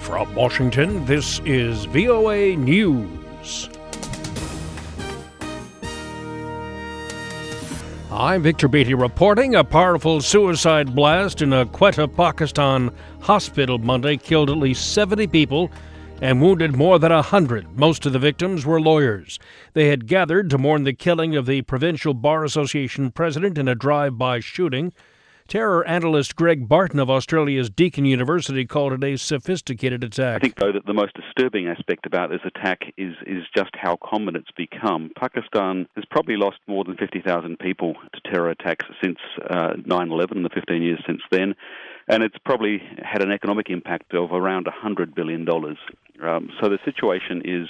From Washington, this is VOA News. I'm Victor Beatty reporting. A powerful suicide blast in a Quetta, Pakistan hospital Monday killed at least 70 people and wounded more than 100. Most of the victims were lawyers. They had gathered to mourn the killing of the Provincial Bar Association president in a drive-by shooting. Terror analyst Greg Barton of Australia's Deakin University called it a sophisticated attack. I think, though, that the most disturbing aspect about this attack is just how common it's become. Pakistan has probably lost more than 50,000 people to terror attacks since 9/11, the 15 years since then, and it's probably had an economic impact of around $100 billion. So the situation is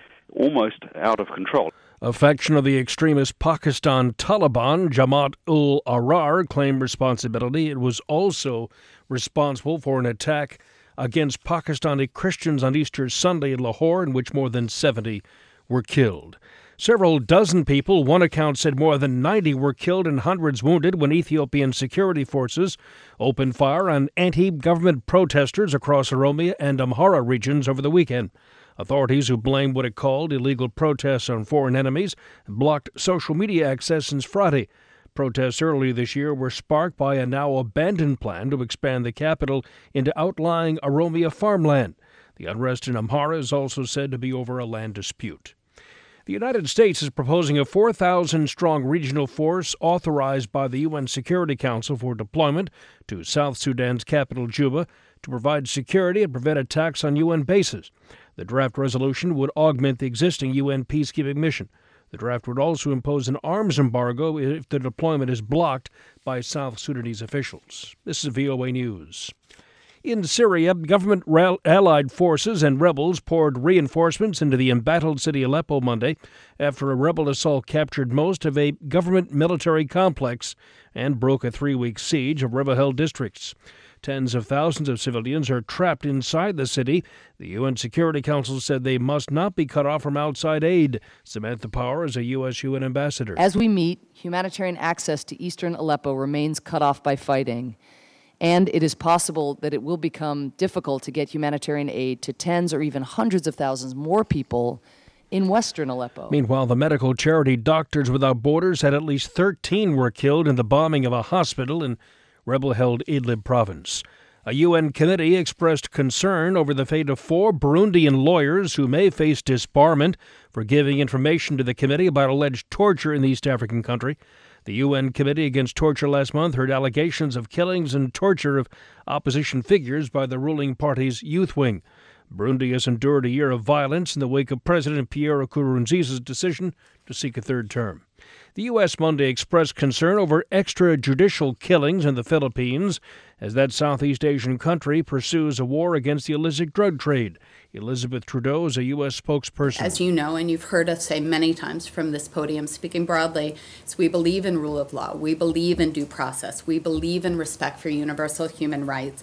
almost out of control. A faction of the extremist Pakistan Taliban, Jamaat-ul-Ahrar, claimed responsibility. It was also responsible for an attack against Pakistani Christians on Easter Sunday in Lahore, in which more than 70 were killed. Several dozen people, one account said more than 90 were killed and hundreds wounded when Ethiopian security forces opened fire on anti-government protesters across Oromia and Amhara regions over the weekend. Authorities who blamed what it called illegal protests on foreign enemies blocked social media access since Friday. Protests earlier this year were sparked by a now abandoned plan to expand the capital into outlying Oromia farmland. The unrest in Amhara is also said to be over a land dispute. The United States is proposing a 4,000-strong regional force authorized by the UN Security Council for deployment to South Sudan's capital, Juba, to provide security and prevent attacks on UN bases. The draft resolution would augment the existing UN peacekeeping mission. The draft would also impose an arms embargo if the deployment is blocked by South Sudanese officials. This is VOA News. In Syria, government allied forces and rebels poured reinforcements into the embattled city Aleppo Monday after a rebel assault captured most of a government military complex and broke a 3-week siege of rebel-held districts. Tens of thousands of civilians are trapped inside the city. The UN Security Council said they must not be cut off from outside aid. Samantha Power is a U.S. UN ambassador. As we meet, humanitarian access to eastern Aleppo remains cut off by fighting, and it is possible that it will become difficult to get humanitarian aid to tens or even hundreds of thousands more people in western Aleppo. Meanwhile, the medical charity Doctors Without Borders said at least 13 were killed in the bombing of a hospital in rebel-held Idlib province. A UN committee expressed concern over the fate of 4 Burundian lawyers who may face disbarment for giving information to the committee about alleged torture in the East African country. The UN Committee Against Torture last month heard allegations of killings and torture of opposition figures by the ruling party's youth wing. Burundi has endured a year of violence in the wake of President Pierre Nkurunziza's decision to seek a third term. The U.S. Monday expressed concern over extrajudicial killings in the Philippines as that Southeast Asian country pursues a war against the illicit drug trade. Elizabeth Trudeau is a U.S. spokesperson. As you know, and you've heard us say many times from this podium, speaking broadly, is we believe in rule of law. We believe in due process. We believe in respect for universal human rights.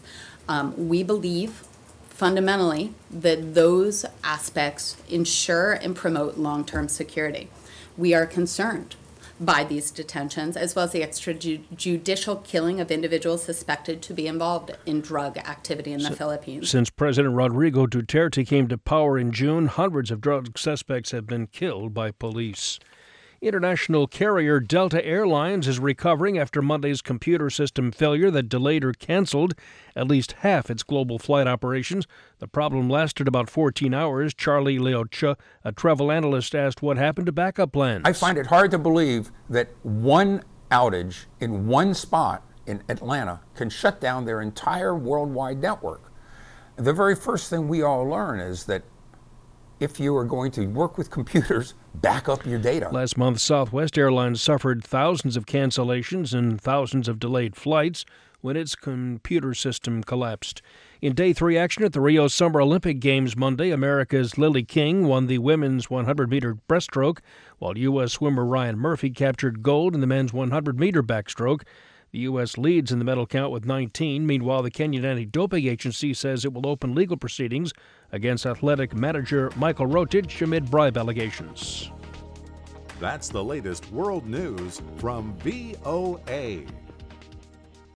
We believe fundamentally that those aspects ensure and promote long-term security. We are concerned by these detentions, as well as the extrajudicial killing of individuals suspected to be involved in drug activity in the Philippines. Since President Rodrigo Duterte came to power in June, hundreds of drug suspects have been killed by police. International carrier Delta Airlines is recovering after Monday's computer system failure that delayed or canceled at least half its global flight operations. The problem lasted about 14 hours. Charlie Leocha, a travel analyst, asked what happened to backup plans. I find it hard to believe that one outage in one spot in Atlanta can shut down their entire worldwide network. The very first thing we all learn is that if you are going to work with computers, back up your data. Last month, Southwest Airlines suffered thousands of cancellations and thousands of delayed flights when its computer system collapsed. In Day 3 action at the Rio Summer Olympic Games Monday, America's Lily King won the women's 100-meter breaststroke, while U.S. swimmer Ryan Murphy captured gold in the men's 100-meter backstroke. The U.S. leads in the medal count with 19. Meanwhile, the Kenyan Anti-Doping Agency says it will open legal proceedings against athletic manager Michael Rotich amid bribe allegations. That's the latest world news from VOA.